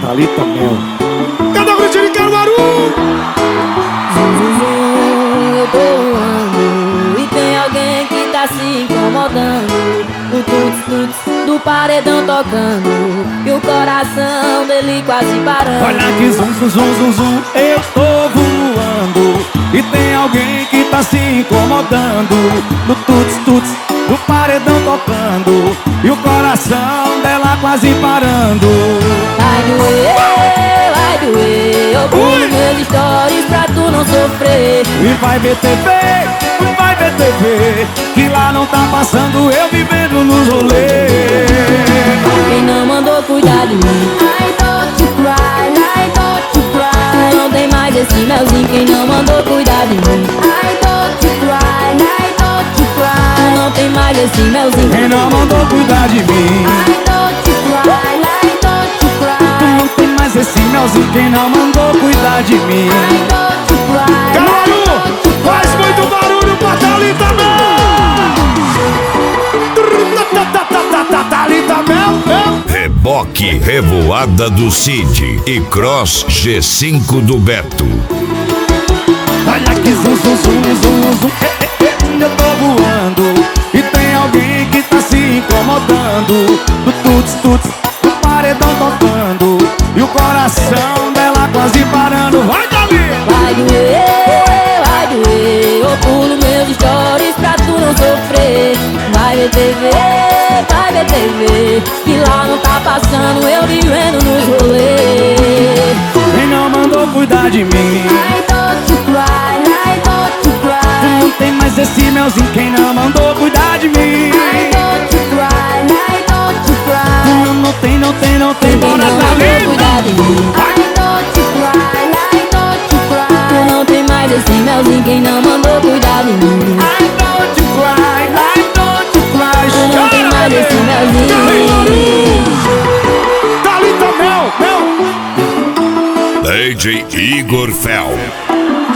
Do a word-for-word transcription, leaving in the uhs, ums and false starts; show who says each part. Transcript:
Speaker 1: Thalita Mel. Cadê o gritinho de Caruaru?
Speaker 2: Zum, zum, zum, eu tô voando e tem alguém que tá se incomodando. O tuts, tuts do paredão tocando e o coração dele quase parando.
Speaker 1: Olha que zum, zum, zum, zum, zum, eu tô voando e tem alguém que tá se incomodando. No tuts, tuts do paredão tocando e o coração dela quase parando.
Speaker 2: Vai doer, vai doer, eu pulo meus stories pra tu não sofrer.
Speaker 1: E vai ver T V, vai ver T V, que lá não tá passando eu vivendo nos rolês.
Speaker 2: Quem não mandou cuidar de mim, I don't you cry, I don't you cry. Tu não tem mais esse melzinho. Quem não mandou cuidar de mim, I don't you cry, I don't you cry. Tu não tem mais esse melzinho.
Speaker 1: Quem não mandou cuidar de mim,
Speaker 2: I don't you cry, I don't you cry.
Speaker 1: tu não tem mais esse melzinho. Quem não mandou cuidar de mim.
Speaker 2: I don't you cry,
Speaker 1: Caruaru, faz muito barulho pra Thalita Mel. Thalita Mel.
Speaker 3: Reboque Revoada do Cid e Cross G cinco do Beto.
Speaker 1: Olha que zum, zum, zum, zum, zum, eh, eh, eh, eu tô voando e tem alguém que tá se incomodando. Do tuts, tuts, do paredão tocando e o coração dela quase parando. Vai, Thalita!
Speaker 2: vai doer, vai doer. Eu pulo meus stories pra tu não sofrer. Vai ver T V, vai ver T V, que lá não tá passando eu vivendo nos rolês.
Speaker 1: Quem não mandou cuidar de mim,
Speaker 2: I don't you cry, I don't you
Speaker 1: tu
Speaker 2: cry.
Speaker 1: não tem mais esse melzinho. Quem não mandou cuidar de mim,
Speaker 2: I don't you cry, I don't you cry.
Speaker 1: tu não, não tem, não tem, não tem.
Speaker 2: Quem
Speaker 1: Bora,
Speaker 2: não mandou
Speaker 1: Thalita!
Speaker 2: cuidar de mim, I don't you cry, I don't you cry. Tu não tem mais esse melzinho. Quem não mandou cuidar de mim,
Speaker 1: I don't you cry, I don't you cry.
Speaker 2: tu não tem mais esse melzinho.
Speaker 1: Thalita Mel, Mel.
Speaker 3: D J Igor Fel.